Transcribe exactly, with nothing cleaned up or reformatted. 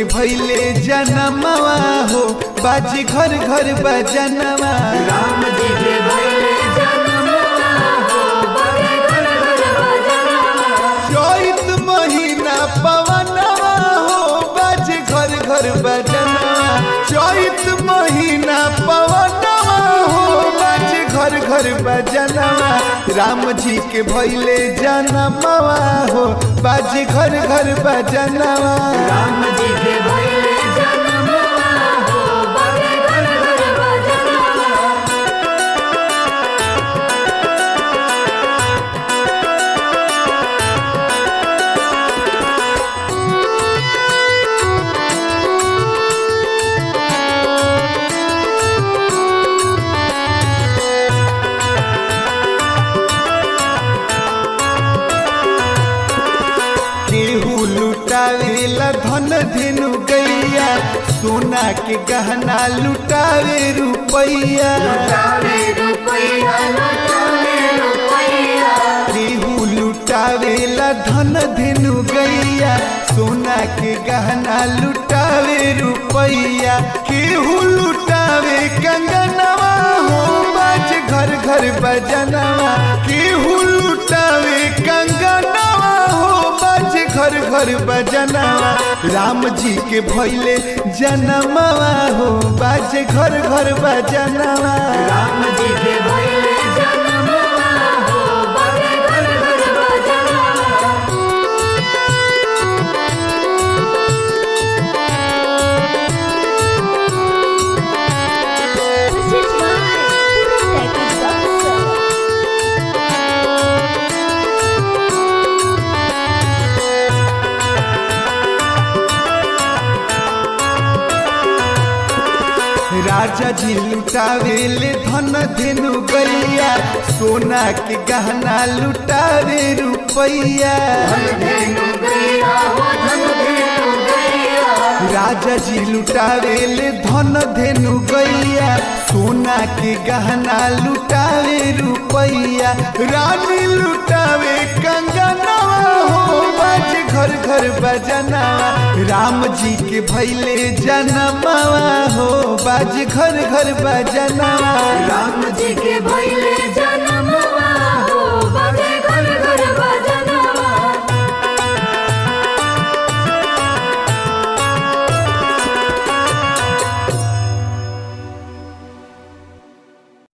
के भैले जनमवा हो बाजी घर घर बजनवा। राम जी के भैले जनमवा हो बाजी घर घर बजनवा। चैत महीना पवनवा हो बाजी घर घर बजनवा। चैत महीना पवनवा हो बाजी घर घर बजनवा। राम जी के भैले जनमवा हो बाजी घर घर बजनवा। राम जी के भैले जनमवा हो बाजी घर घर बजनवा। केहू लुटावेला धन धेनु गैया सोना के गहना लुटावे रुपैया। लुटावे रुपैया लुटावे रुपैया। केहू लुटावेला धन धेनु गैया सोना के गहना लुटावे रुपैया। केहू लुटावे कंगनवा हो बाज घर घर बजनवा। केहू लुटावे कंगनवा हो बाज घर घर बजनवा। राम जी के भैले जनमवा हो बाज घर घर बजनवा। राम जी के भैले जनमवा हो बाजी घर घर बजनवा। This is my protected boxer. राजा जी लुटावेले धन धेनु गैया सोना के गहना लुटावे रुपैया। धन धेनु गैया हो धन धेनु गैया। राजा जी लुटावेले धन धेनु गैया सोना के गहना लुटावे रुपैया। रानी लुटावे कंगनवा हो बाज घर घर बजनवा। राम जी के भैले जनमवा हो बाज घर घर बजनवा। राम जी